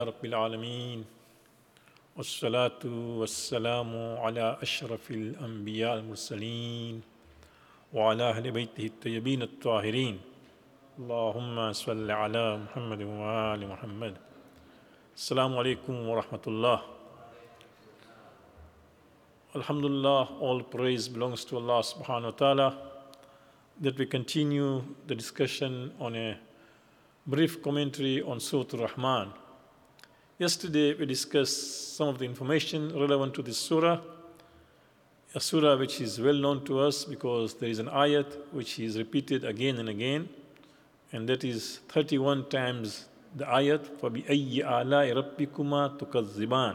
رب العالمين والصلاة والسلام على أشرف الأنبياء المرسلين وعلى أهل بيته الطيبين الطاهرين اللهم صل على محمد وآل محمد. Assalamu alaikum wa rahmatullah. Alhamdulillah, all praise belongs to Allah subhanahu wa ta'ala, that we continue the discussion on a brief commentary on Surah Ar-Rahman. Yesterday we discussed some of the information relevant to this surah, a surah which is well known to us because there is an ayat which is repeated again and again, and that is 31 times the ayat, فَبِأَيِّ آلَاءِ رَبِّكُمَا تُكَذِّبَانِ.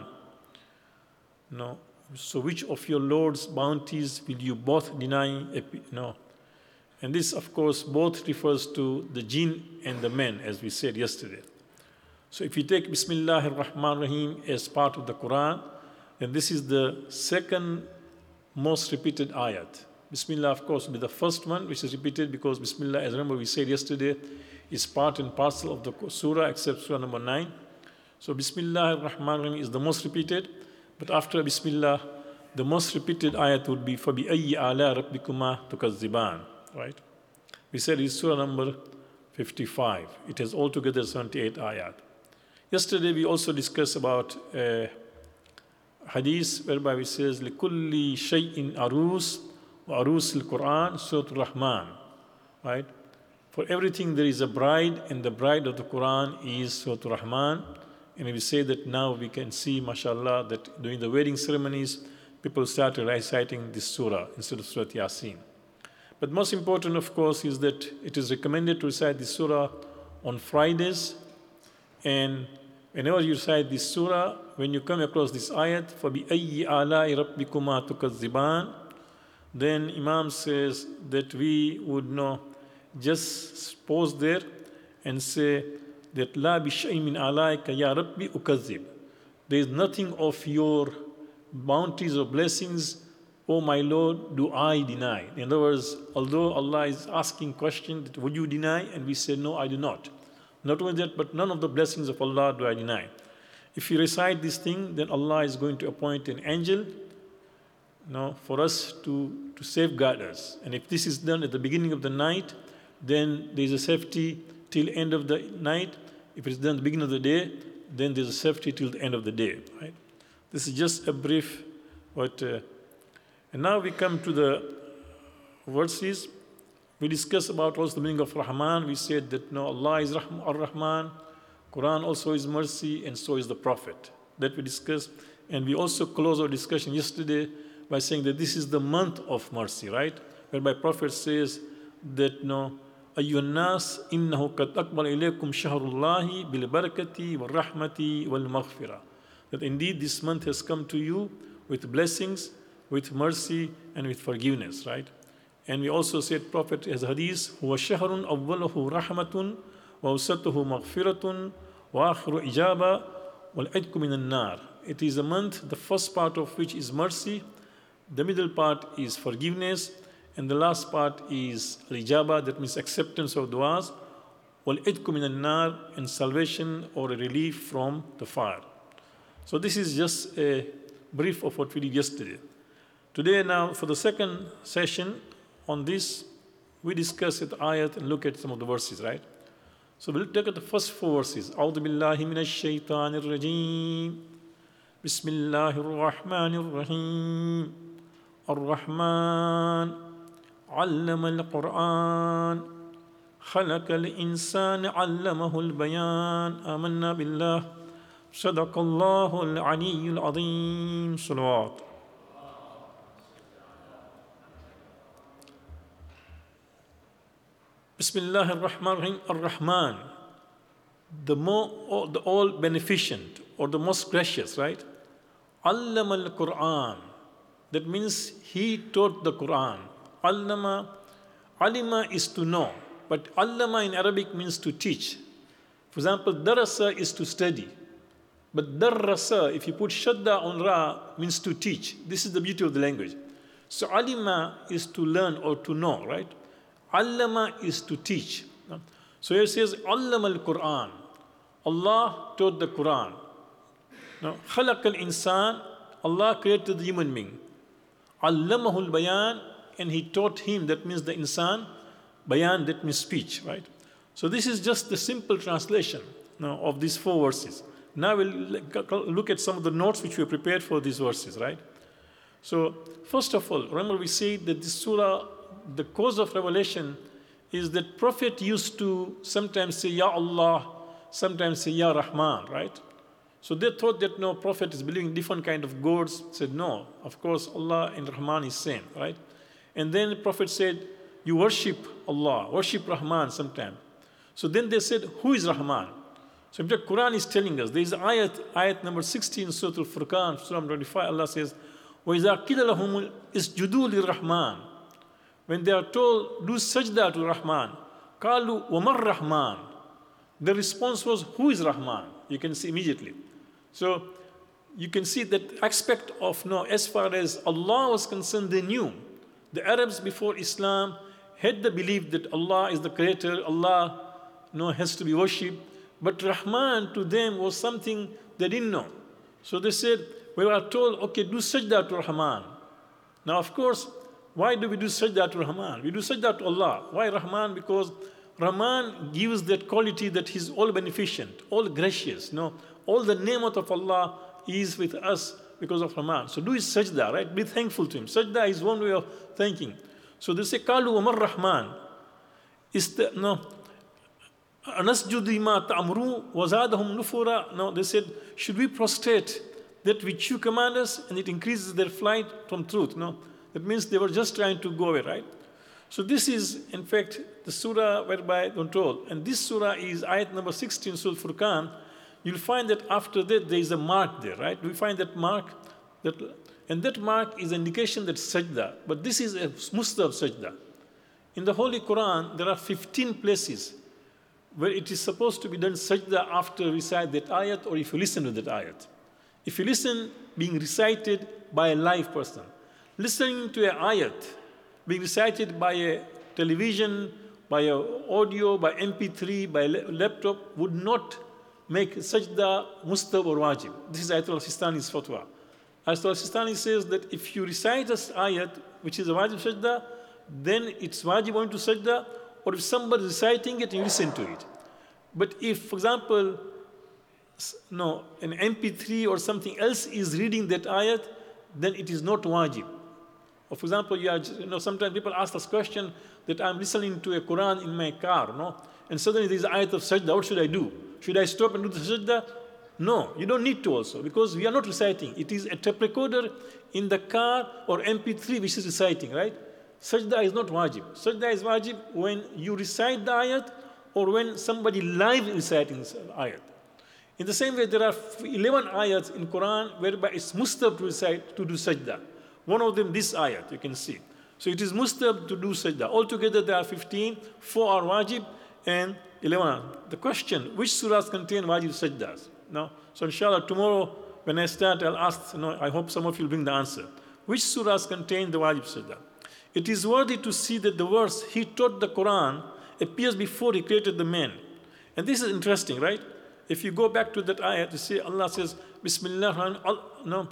No. So which of your Lord's bounties will you both deny? No. And this, of course, both refers to the jinn and the men, as we said yesterday. So if you take Bismillahir Rahmanir Rahim as part of the Quran, then this is the second most repeated ayat. Bismillah, of course, will be the first one which is repeated because Bismillah, as remember we said yesterday, is part and parcel of the surah except surah number 9. So Bismillahir Rahmanir Rahim is the most repeated, but after Bismillah, the most repeated ayat would be فَبِأَيِّ آلَاءِ رَبِّكُمَا تُكَذِّبَانِ. Right? We said it's surah number 55. It has altogether 78 ayat. Yesterday we also discussed about hadith whereby it says لِكُلِّ شَيْءٍ أَرُوسٍ وَأَرُوسِ الْقُرْآنِ Surah Ar-Rahman. Right? For everything there is a bride, and the bride of the Quran is Surah Ar-Rahman. And we say that now we can see, mashallah, that during the wedding ceremonies, people started reciting this surah instead of Surah Yasin. But most important, of course, is that it is recommended to recite this surah on Fridays. And whenever you recite this surah, when you come across this ayat, فَبِأَيِّ آلَاءِ رَبِّكُمَا تُكَذِّبَانِ, then Imam says that we would know, just pause there and say that لَا بِشَيْءٍ مِّنْ آلَائِكَ يَا رَبِّ أُكَذِّبْ. There is nothing of your bounties or blessings, O my Lord, do I deny. In other words, although Allah is asking question that would you deny, and we say no, I do not. Not only that, but none of the blessings of Allah do I deny. If you recite this thing, then Allah is going to appoint an angel for us to safeguard us. And if this is done at the beginning of the night, then there is a safety till end of the night. If it's done at the beginning of the day, then there's a safety till the end of the day. Right? This is just a brief and now we come to the verses. We discussed about also the meaning of Rahman. We said that Allah is Ar-Rahman, Quran also is mercy, and so is the Prophet. That we discussed. And we also closed our discussion yesterday by saying that this is the month of mercy, right? Whereby Prophet says that أَيُّهَا النَّاسِ إِنَّهُ قَدْ أَقْبَلَ إِلَيْكُمْ شَهْرُ اللَّهِ بِالْبَرَكَةِ وَالرَّحْمَةِ وَالْمَغْفِرَةِ. That indeed this month has come to you with blessings, with mercy, and with forgiveness, right? And we also said Prophet has hadith, هُوَ شَهْرٌ أَوَّلُهُ رَحْمَةٌ وَأَوْسَطُهُ مَغْفِرَةٌ وَآخِرُ إِجَابَةٌ وَالْعِتْقُ مِنَ النَّارِ. It is a month, the first part of which is mercy, the middle part is forgiveness, and the last part is al-ijaba, that means acceptance of du'as, وَالْعِتْقُ مِنَ النَّارِ, and salvation or a relief from the fire. So this is just a brief of what we did yesterday. Today now, for the second session on this, we discuss the ayat and look at some of the verses, right? So we'll take at the first 4 verses. أعوذ بالله من الشيطان الرجيم بسم الله الرحمن الرحيم الرحمن علم القرآن خلق الإنسان علمه البيان آمنا بالله صدق الله العلي العظيم. صلوات. Bismillah ar-Rahman ar-Rahim, ar-Rahman, the all beneficent or the most gracious, right? Allama al-Quran, that means he taught the Quran. Allama, alima is to know, but allama in Arabic means to teach. For example, darasa is to study, but darrasa, if you put shadda on ra, means to teach. This is the beauty of the language. So alima is to learn or to know, right? Allama is to teach. So here it says, Allama al-Quran. Allah taught the Quran. Now, خلق الإنسان, Allah created the human being. علمه البيان, and He taught him, that means the insan. Bayan, that means speech, right? So this is just the simple translation now of these 4 verses. Now we'll look at some of the notes which we prepared for these verses, right? So first of all, remember we said that this surah, the cause of revelation is that Prophet used to sometimes say Ya Allah, sometimes say Ya Rahman, right? So they thought that no, Prophet is believing different kind of gods. Said no, of course Allah and Rahman is same, right? And then the Prophet said, you worship Allah, worship Rahman sometime. So then they said, who is Rahman? So in fact, Quran is telling us, there is ayat number 16, Surah Al-Furqan, Surah 25, Allah says, وَإِذَا قِيلَ لَهُمُ اسْجُدُوا لِلرَّحْمَنِ. When they are told, do sajda to Rahman, قَالُوا وَمَا الرَّحْمَنِ. The response was, who is Rahman? You can see immediately. So you can see that aspect of, no, as far as Allah was concerned, they knew. The Arabs before Islam had the belief that Allah is the creator, Allah, no, has to be worshipped. But Rahman to them was something they didn't know. So they said, we were told, okay, do sajda to Rahman. Now, of course, why do we do sajda to Rahman? We do sajda to Allah. Why Rahman? Because Rahman gives that quality that He's all beneficent, all gracious. No, all the ni'mat of Allah is with us because of Rahman. So do his sajda, right? Be thankful to Him. Sajda is one way of thanking. So they say, Kalu Umar Rahman. No. Anasjudi ma ta'amru wazadahum nufura. No, they said, should we prostrate that which you command us, and it increases their flight from truth? No. That means they were just trying to go away, right? So this is, in fact, the surah whereby they're told. And this surah is ayat number 16, Surah Furqan. You'll find that after that there is a mark there, right? We find that mark, and that mark is an indication that sajda. But this is a mustahab sajda. In the Holy Quran, there are 15 places where it is supposed to be done sajda after recite that ayat, or if you listen to that ayat. If you listen being recited by a live person, listening to an ayat being recited by a television, by an audio, by MP3, by a laptop would not make sajda mustahab or wajib. This is Ayatul Sistani's fatwa. Ayatul Sistani says that if you recite this ayat, which is a wajib sajda, then it's wajib going to sajda, or if somebody is reciting it, you listen to it. But if, for example, no, an MP3 or something else is reading that ayat, then it is not wajib. Or for example, sometimes people ask this question that I'm listening to a Quran in my car, no? And suddenly there is ayat of sajda, what should I do? Should I stop and do the sajda? No, you don't need to also, because we are not reciting. It is a tape recorder in the car or MP3 which is reciting, right? Sajda is not wajib. Sajda is wajib when you recite the ayat or when somebody live reciting the ayat. In the same way, there are 11 ayats in Quran whereby it's mustahab to recite, to do sajda. One of them, this ayat, you can see. So it is mustahab to do sajda. Altogether, there are 15, 4 are wajib, and 11 are. The question, which surahs contain wajib sajdas? No? So inshallah, tomorrow when I start, I'll ask, I hope some of you will bring the answer. Which surahs contain the wajib sajda? It is worthy to see that the verse, He taught the Quran, appears before He created the man. And this is interesting, right? If you go back to that ayat, you see Allah says, Bismillah, no.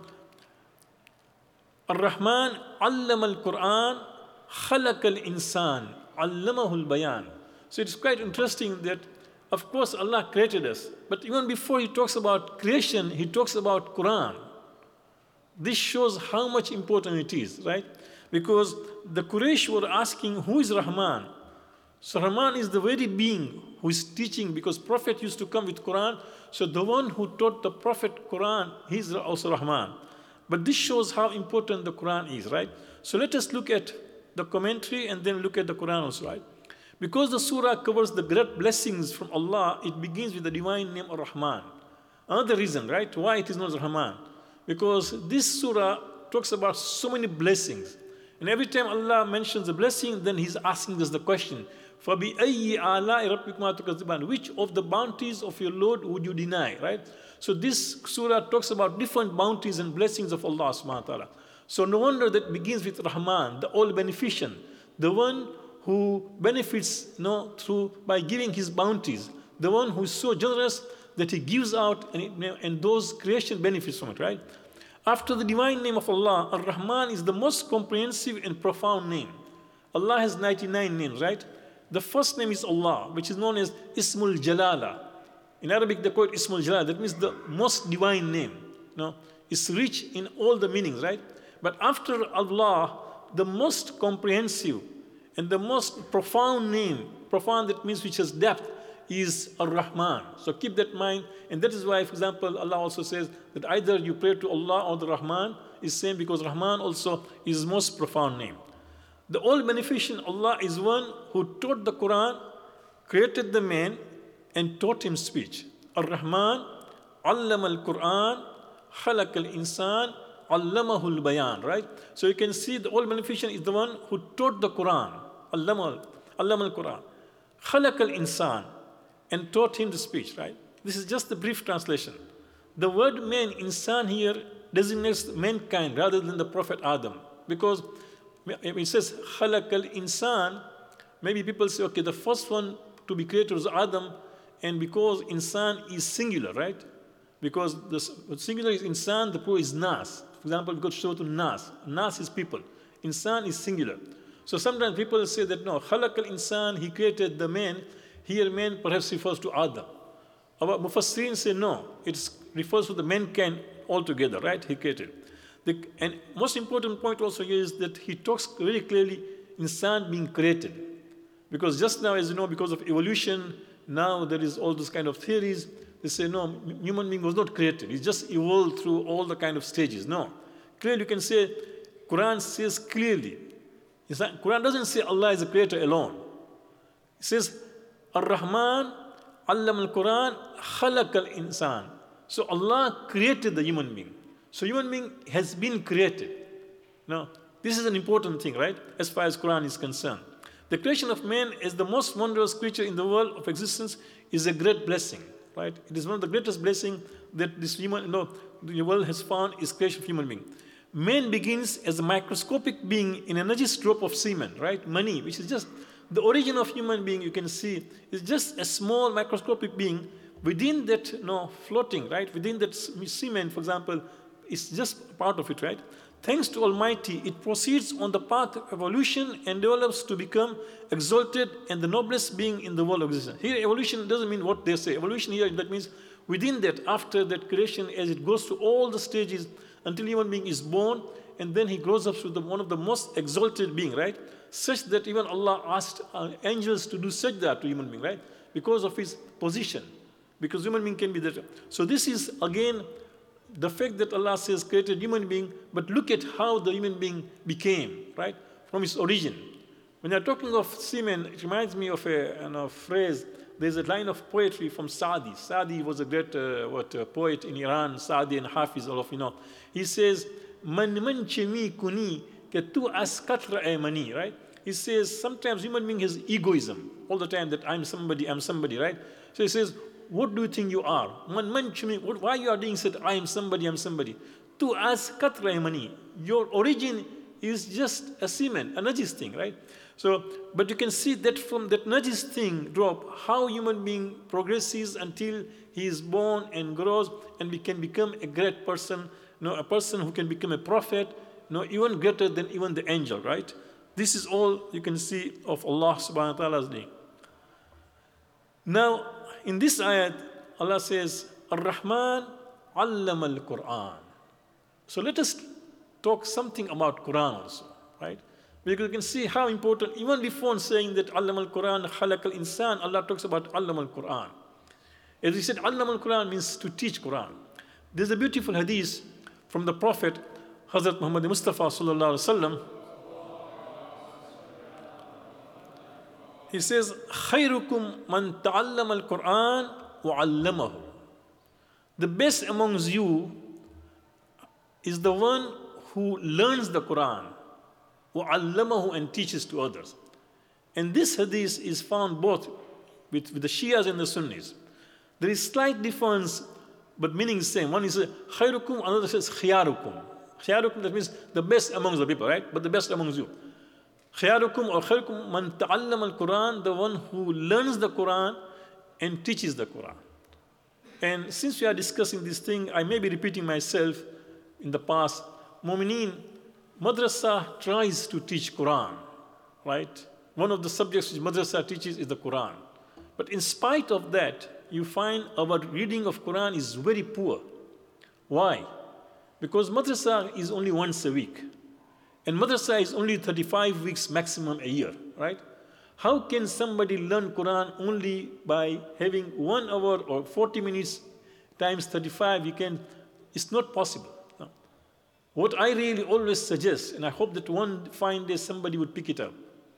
Ar-Rahman allama al-Quran khalaqa al-insan allamahu al-bayan. So it's quite interesting that, of course, Allah created us. But even before He talks about creation, He talks about Quran. This shows how much important it is, right? Because the Quraysh were asking, who is Rahman? So Rahman is the very being who is teaching, because Prophet used to come with Quran. So the one who taught the Prophet Quran, he is also Rahman. But this shows how important the Quran is, right? So let us look at the commentary and then look at the Quran also, right? Because the surah covers the great blessings from Allah, it begins with the divine name of Rahman. Another reason, right, why it is not Rahman? Because this surah talks about so many blessings. And every time Allah mentions a blessing, then He's asking us the question, فَبِأَيِّ آلَاءِ رَبِّكُمَا تُكَذِّبَانِ? Which of the bounties of your Lord would you deny, right? So this surah talks about different bounties and blessings of Allah subhanahu wa ta'ala. So no wonder that begins with Rahman, the all-beneficent, the one who benefits by giving His bounties, the one who is so generous that He gives out, and those creation benefits from it, right? After the divine name of Allah, Ar-Rahman is the most comprehensive and profound name. Allah has 99 names, right? The first name is Allah, which is known as Ismul Jalala. In Arabic, they call it Ismul Jalala. That means the most divine name. It's rich in all the meanings, right? But after Allah, the most comprehensive and the most profound name, profound that means which has depth, is Ar-Rahman. So keep that in mind. And that is why, for example, Allah also says that either you pray to Allah or the Rahman is same, because Rahman also is most profound name. The all beneficent Allah is one who taught the Quran, created the man, and taught him speech. Ar-Rahman, Allama al-Quran, Khalaq al-Insan, Allamahu al-Bayan, right? So you can see the all beneficent is the one who taught the Quran, Allama al-Quran, Khalaq al-Insan, and taught him the speech, right? This is just the brief translation. The word man, insan, here designates mankind rather than the Prophet Adam. Because it says khalaq al-insan, maybe people say, okay, the first one to be created was Adam, and because insan is singular, right? Because the singular is insan, the plural is nas. For example, we got Surah Nas. Nas is people. Insan is singular. So sometimes people say that no, khalaq al-insan, He created the man. Here man perhaps refers to Adam. Our Mufassirin say no, it refers to the mankind altogether, right? He created. And most important point also here is that he talks very clearly insan being created. Because just now, as you know, because of evolution, now there is all those kind of theories. They say no, human being was not created. He just evolved through all the kind of stages. No. Clearly you can say, Quran says clearly. Quran doesn't say Allah is a creator alone. It says, Ar-Rahman, Allam al-Quran, Khalaq al-Insan. So Allah created the human being. So human being has been created. Now, this is an important thing, right? As far as Quran is concerned. The creation of man as the most wondrous creature in the world of existence is a great blessing, right? It is one of the greatest blessings that this the world has found is creation of human being. Man begins as a microscopic being in an energy drop of semen, right? Mani, which is just the origin of human being, you can see, is just a small microscopic being within that floating, right? Within that semen, for example, it's just part of it, right? Thanks to Almighty, it proceeds on the path of evolution and develops to become exalted and the noblest being in the world of existence. Here, evolution doesn't mean what they say. Evolution here, that means within that, after that creation, as it goes through all the stages until human being is born, and then he grows up to one of the most exalted being, right? Such that even Allah asked angels to do sajda to human being, right? Because of his position. Because human being can be that. So this is, again, the fact that Allah says created human being, but look at how the human being became, right? From its origin. When you're talking of semen, it reminds me of a phrase. There's a line of poetry from Saadi. Saadi was a great poet in Iran. Saadi and Hafiz, all of you know. He says, Man chemi kuni ke tu askatra mani, right? He says sometimes human being has egoism all the time, that I'm somebody, right? So he says, what do you think you are? Why you are doing said, I am somebody, I'm somebody? Tu askatra mani. Your origin is just a semen, a najis thing, right? So, but you can see that from that najis thing drop, how human being progresses until he is born and grows and can become a great person, a person who can become a prophet, even greater than even the angel, right? This is all you can see of Allah subhanahu wa ta'ala's name. Now, in this ayat, Allah says, Ar-Rahman allama al-Quran. So let us talk something about Quran also, right? Because you can see how important, even before saying that allama al-Quran, khalaq al-insan, Allah talks about allama al-Quran. As he said, allama al-Quran means to teach Quran. There's a beautiful hadith from the Prophet, Hazrat Muhammad Mustafa sallallahu alaihi wasallam. He says, خَيْرُكُمْ مَنْ تَعَلَّمَ الْقُرْآنَ وَعَلَّمَهُ. The best amongst you is the one who learns the Quran, وَعَلَّمَهُ, and teaches to others. And this hadith is found both with the Shias and the Sunnis. There is slight difference, but meaning is same. One is خَيْرُكُمْ, another says خِيَارُكُمْ. خِيَارُكُمْ, that means the best amongst the people, right? But the best amongst you. خياركم or خيركم من تعلم القرآن, the one who learns the Quran and teaches the Quran. And since we are discussing this thing, I may be repeating myself in the past. Mu'mineen, madrasa tries to teach Quran, right? One of the subjects which madrasa teaches is the Quran. But in spite of that, you find our reading of Quran is very poor. Why? Because madrasa is only once a week. And madrasa is only 35 weeks maximum a year, right? How can somebody learn Quran only by having 1 hour or 40 minutes times 35? It's not possible. No. What I really always suggest, and I hope that one fine day somebody would pick it up.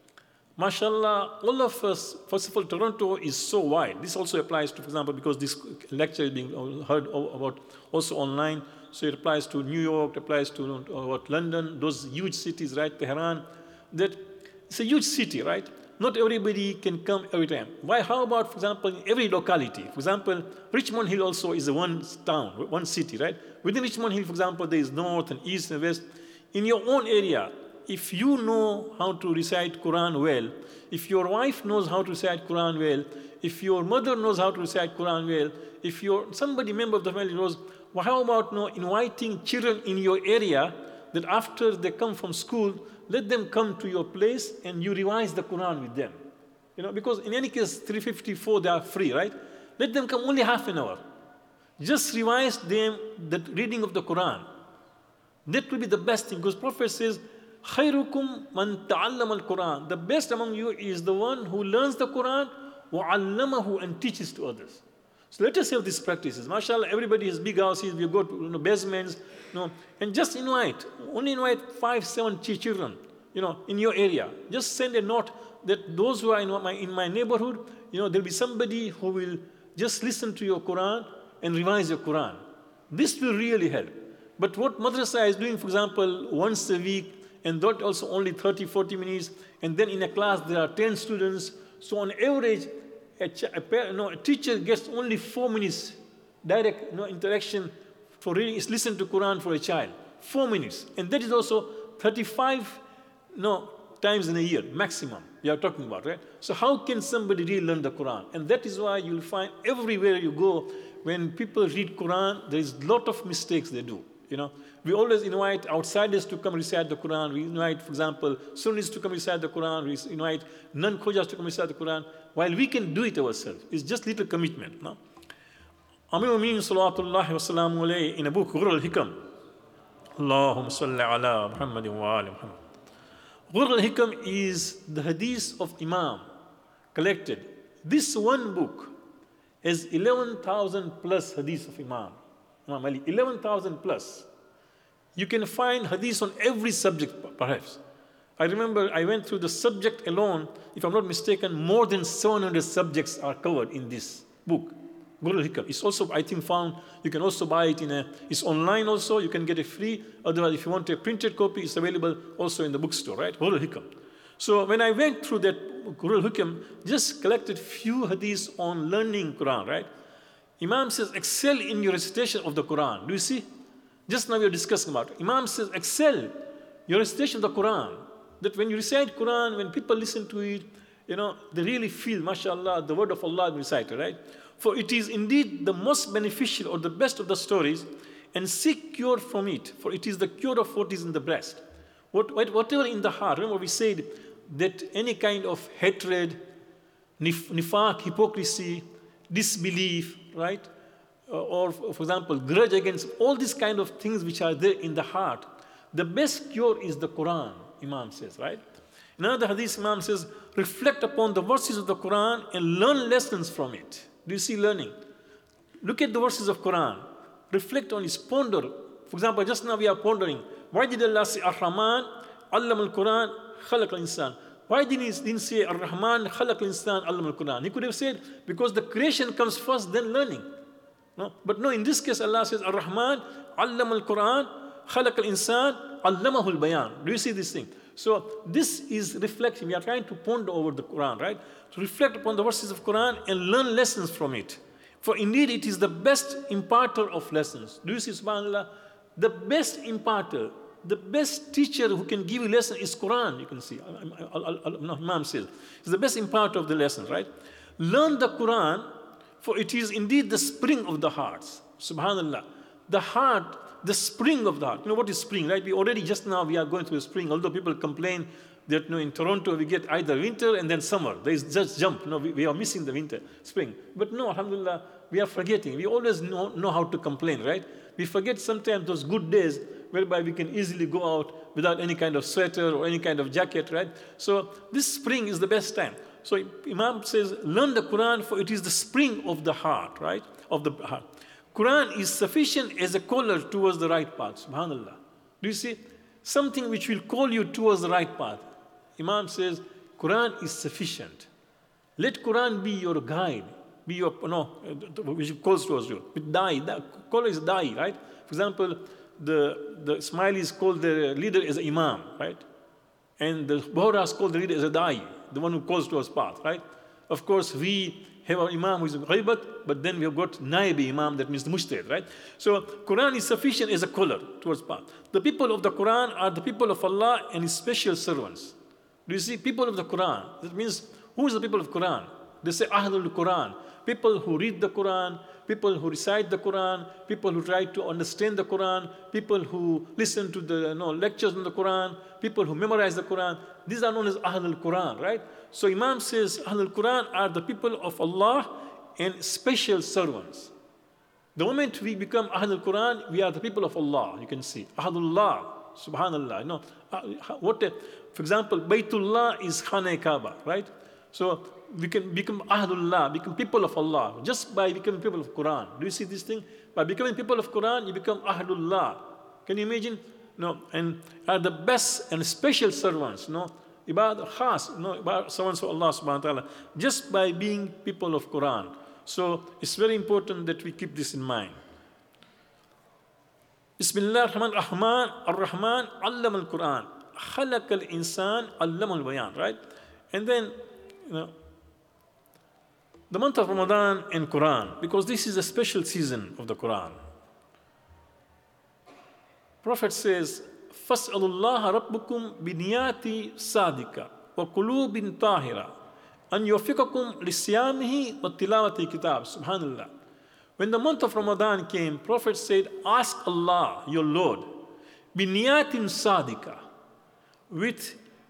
MashaAllah, all of us, first of all, Toronto is so wide. This also applies to, for example, because this lecture is being heard about also online, so it applies to New York, it applies to London, those huge cities, right, Tehran. That it's a huge city, right? Not everybody can come every time. Why? How about, for example, in every locality? For example, Richmond Hill also is a one town, one city, right? Within Richmond Hill, for example, there is north and east and west. In your own area, if you know how to recite Quran well, if your wife knows how to recite Quran well, if your mother knows how to recite Quran well, if somebody member of the family knows, well, how about inviting children in your area that after they come from school, let them come to your place and you revise the Quran with them. Because in any case, 354, they are free, right? Let them come only half an hour. Just revise them the reading of the Quran. That will be the best thing, because Prophet says, خَيْرُكُمْ مَنْ تَعَلَّمَ الْقُرْآنِ. The best among you is the one who learns the Quran وَعَلَّمَهُ and teaches to others. So let us have these practices. MashaAllah, everybody has big houses, we go to basements, and just only invite 5-7 children, in your area. Just send a note that those who are in my neighborhood, there'll be somebody who will just listen to your Quran and revise your Quran. This will really help. But what madrasa is doing, for example, once a week, and that also only 30-40 minutes, and then in a class there are 10 students, so on average, a teacher gets only 4 minutes direct interaction for reading, is listen to Quran for a child. 4 minutes. And that is also 35 times in a year, maximum, we are talking about, right? So how can somebody really learn the Quran? And that is why you'll find everywhere you go, when people read Quran, there is a lot of mistakes they do. We always invite outsiders to come recite the Quran. We invite, for example, Sunnis to come recite the Quran. We invite non-Khojas to come recite the Quran. While we can do it ourselves, it's just little commitment. No? Amir al-Mu'minin salawatullahi wa salamu alayhi, in a book, Ghurr al-Hikam, Allahumma salli ala Muhammadin wa ali Muhammad. Ghurr al-Hikam is the hadith of Imam collected. This one book has 11,000 plus hadith of Imam Ali, 11,000 plus. You can find hadith on every subject, perhaps. I remember I went through the subject alone. If I'm not mistaken, more than 700 subjects are covered in this book, Ghurr al-Hikam. It's also, I think, found, you can also buy it it's online also, you can get it free. Otherwise, if you want a printed copy, it's available also in the bookstore, right? Ghurr al-Hikam. So when I went through that Ghurr al-Hikam, just collected few hadiths on learning Quran, right? Imam says, excel in your recitation of the Quran. Do you see? Just now we are discussing about it. Imam says, excel your recitation of the Quran. That when you recite Quran, when people listen to it, they really feel, mashallah, the word of Allah recited, right? For it is indeed the most beneficial or the best of the stories, and seek cure from it, for it is the cure of what is in the breast. Whatever in the heart. Remember we said that any kind of hatred, nifaq, hypocrisy, disbelief, right? Or, for example, grudge against all these kind of things which are there in the heart. The best cure is the Quran, Imam says, right? In another hadith, Imam says, reflect upon the verses of the Quran and learn lessons from it. Do you see learning? Look at the verses of Quran. Reflect on it, ponder. For example, just now we are pondering. Why did Allah say Ar-Rahman, Allam al-Quran, Khalaq al-Insan? Why didn't say Ar-Rahman, Khalaq al-Insan, Allam al-Quran? He could have said, because the creation comes first, then learning. No? But no, in this case, Allah says, Ar-Rahman, Allam al-Quran, Khalaq al-Insan, Allamahu al-Bayan. Do you see this thing? So this is reflection. We are trying to ponder over the Quran, right? To reflect upon the verses of Quran and learn lessons from it. For indeed, it is the best imparter of lessons. Do you see, subhanAllah? The best imparter, the best teacher who can give you lesson is Quran, you can see. Imam says. It's the best imparter of the lessons, right? Learn the Quran, for it is indeed the spring of the hearts. Subhanallah. The heart, the spring of the heart. You know what is spring, right? We already just now we are going through a spring, although people complain that in Toronto we get either winter and then summer. There is just jump. We are missing the winter, spring. But no, alhamdulillah, we are forgetting. We always know how to complain, right? We forget sometimes those good days whereby we can easily go out without any kind of sweater or any kind of jacket, right? So this spring is the best time. So Imam says, learn the Quran, for it is the spring of the heart, right? Of the heart. Quran is sufficient as a caller towards the right path. Subhanallah. Do you see? Something which will call you towards the right path. Imam says, Quran is sufficient. Let Quran be your guide. Be your, which calls towards you. With da'i. Caller is da'i, right? For example, the Ismailis call the leader as an imam, right? And the Bohras call the leader as a da'i, the one who calls towards path, right? Of course, we have our imam who is ghaibat, but then we have got naibi imam, that means the mujtahid, right? So Quran is sufficient as a caller towards path. The people of the Quran are the people of Allah and His special servants. Do you see? People of the Quran. That means, who is the people of Quran? They say Ahlul Quran. People who read the Quran, people who recite the Quran, people who try to understand the Quran, people who listen to the lectures on the Quran, people who memorize the Quran. These are known as Ahlul Quran, right? So Imam says Ahlul Quran are the people of Allah and special servants. The moment we become Ahlul Quran, we are the people of Allah. You can see Ahlullah, Subhanallah. For example, Baytullah is Khana Kaaba, right? So we can become Ahlullah, become people of Allah, just by becoming people of Quran. Do you see this thing? By becoming people of Quran, you become Ahlullah. Can you imagine? And are the best and special servants, Ibad khas, servants of Allah subhanahu wa ta'ala, just by being people of Quran. So it's very important that we keep this in mind. Bismillah ar-Rahman ar-Rahman ar-Rahman allama al-Quran. Khalaq al-insan allama al-bayan, right? And then, the month of Ramadan and Quran, because this is a special season of the Quran. Prophet says, فَاسْأَلُ اللَّهَ رَبُّكُمْ بِنِيَاتِ صَادِقَةٍ وَقُلُوبٍ طَاهِرَةٍ أَنْ يُوَفِّقَكُمْ لِصِيَامِهِ وَتِلَاوَةِ الْكِتَابِ. Subhanallah. When the month of Ramadan came, Prophet said, ask Allah, your Lord, بِنِيَاتٍ صَادِقَةٍ, with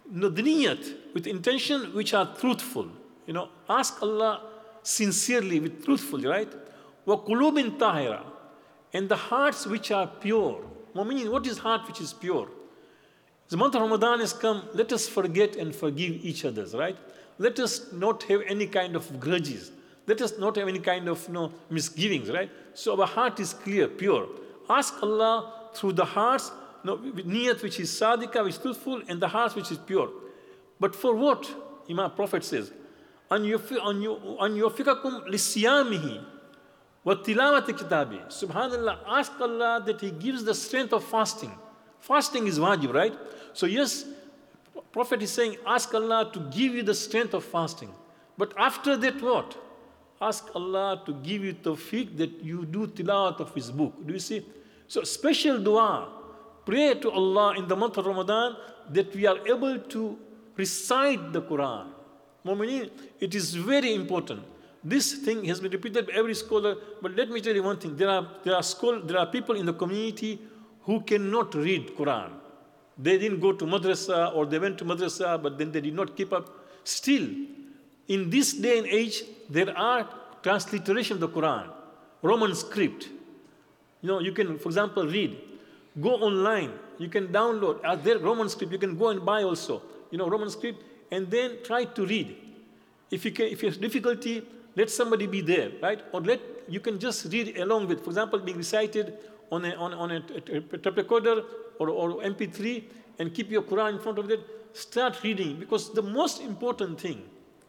niyat, with intention which are truthful. Ask Allah sincerely, with truthful, right? وَقُلُوبٍ طَاهِرَةٍ, and the hearts which are pure. Meaning, what is heart which is pure? The month of Ramadan has come, let us forget and forgive each other, right? Let us not have any kind of grudges. Let us not have any kind of misgivings, right? So our heart is clear, pure. Ask Allah through the hearts, with niyat which is sadika, which is truthful, and the heart which is pure. But for what? Imam Prophet says, أَنْ يُوَفِّقَكُمْ لِصِيَامِهِ وَتِلَاوَةِ كِتَابِهِ. Subhanallah, ask Allah that He gives the strength of fasting. Fasting is wajib, right? So yes, Prophet is saying, ask Allah to give you the strength of fasting. But after that what? Ask Allah to give you tawfiq that you do tilawat of His book. Do you see? So special dua. Pray to Allah in the month of Ramadan that we are able to recite the Quran. Mu'mineen, it is very important. This thing has been repeated by every scholar, but let me tell you one thing. There are people in the community who cannot read Quran. They didn't go to madrasa, or they went to madrasa, but then they did not keep up. Still, in this day and age, there are transliteration of the Quran, Roman script. You can, for example, read. Go online. You can download. Are there Roman script? You can go and buy also. Roman script, and then try to read. If you have difficulty, let somebody be there, right? Or you can just read along with, for example, being recited on a tape recorder or MP3, and keep your Quran in front of it. Start reading, because the most important thing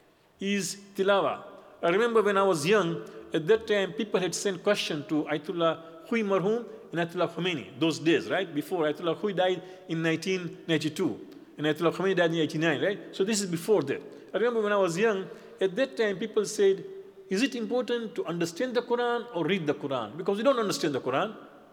is tilawa. I remember when I was young, at that time, people had sent question to Ayatollah Hui Marhum and Ayatollah Khomeini, those days, right? Before Ayatollah Hui died in 1992, and Ayatollah Khomeini died in 1989, right? So this is before that. I remember when I was young, at that time, people said, is it important to understand the Quran or read the Quran? Because we don't understand the Quran.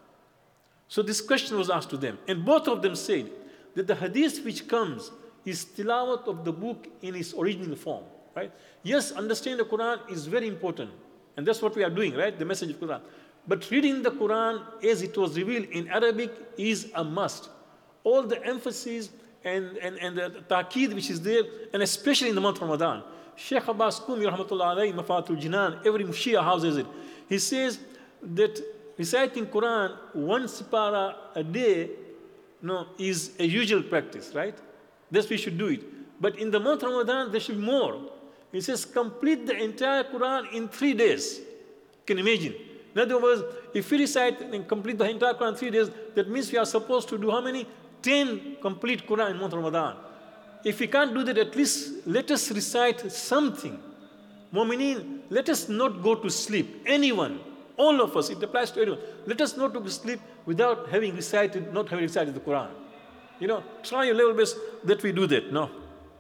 So this question was asked to them. And both of them said that the hadith which comes is tilawat of the book in its original form, right? Yes, understanding the Quran is very important. And that's what we are doing, right? The message of Quran. But reading the Quran as it was revealed in Arabic is a must. All the emphasis and the ta'keed which is there, and especially in the month of Ramadan. Sheikh Abbas Qumi, rahmatullah alayhi, Mafatul Jinan, every Shia houses it. He says that reciting Quran one para a day is a usual practice, right? Thus we should do it. But in the month of Ramadan, there should be more. He says, complete the entire Quran in 3 days. Can you imagine? In other words, if we recite and complete the entire Quran in 3 days, that means we are supposed to do how many? 10 complete Quran in month of Ramadan. If we can't do that, at least let us recite something. Mu'mineen, let us not go to sleep. Anyone, all of us, it applies to everyone. Let us not go to sleep without not having recited the Quran. Try your level best that we do that. No.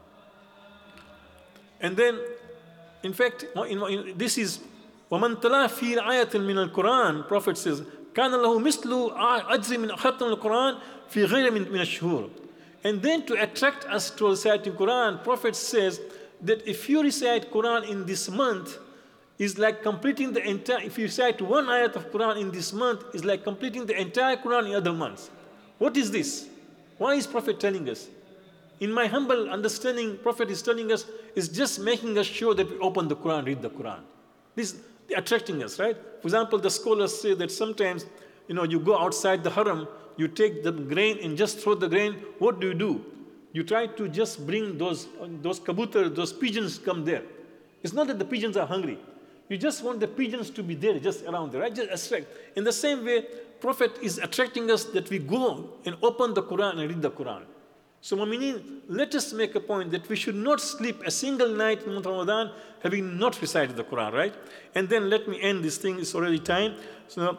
And then, in fact, this is وَمَنْ تَلَا فِي آيَةٍ مِنَ الْقُرْآنِ Prophet says, كَانَ لَهُ مِثْلُ أَجْرِ مِنْ خَتْمِ الْقُرْآنِ فِي غَيْرٍ مِنَ الشُّهُورِ. And then to attract us to reciting Quran, Prophet says that if you recite Quran in this month, is like completing the entire, if you recite one ayat of Quran in this month, is like completing the entire Quran in other months. What is this? Why is Prophet telling us? In my humble understanding, Prophet is telling us, is just making us sure that we open the Quran, read the Quran. This is attracting us, right? For example, the scholars say that sometimes, you go outside the haram, you take the grain and just throw the grain. What do? You try to just bring those kabutar, those pigeons come there. It's not that the pigeons are hungry. You just want the pigeons to be there, just around there, right? Just attract. In the same way, Prophet is attracting us that we go and open the Quran and read the Quran. So, Mu'mineen, let us make a point that we should not sleep a single night in Ramadan having not recited the Quran, right? And then let me end this thing, it's already time. So,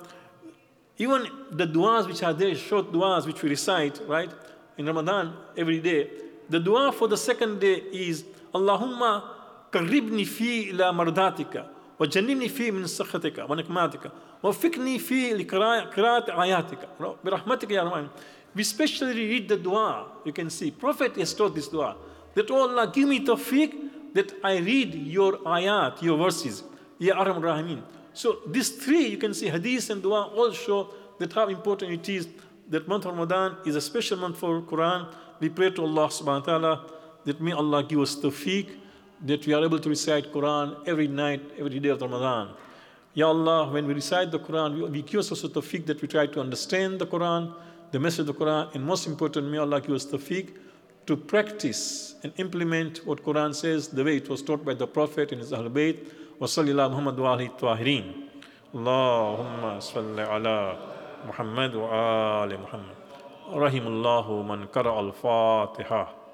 even the du'as which are there, short du'as which we recite, right, in Ramadan every day, the du'a for the second day is, Allahumma qarribni fi ila mardatika, wa jannibni fi min sakhatika, wa nikmatika, wa fikni fi li qiraat ayatika, bi rahmatika ya rahman. We specially read the dua. You can see, Prophet has taught this dua. That, oh Allah, give me tawfiq that I read your ayat, your verses. Ya Arham Rahimin. So these three, you can see, hadith and dua, all show that how important it is that month of Ramadan is a special month for Quran. We pray to Allah subhanahu wa ta'ala that may Allah give us tawfiq, that we are able to recite Quran every night, every day of Ramadan. Ya Allah, when we recite the Quran, we give us also tawfiq that we try to understand the Quran, the message of the Quran, and most important, may Allah give us tawfiq to practice and implement what Quran says the way it was taught by the Prophet and his Ahlul Bayt. Wa sallallahu Muhammad wa alihi tahirin. Allahumma salli ala Muhammad wa ali Muhammad. Rahimullahu man qara al-Fatiha.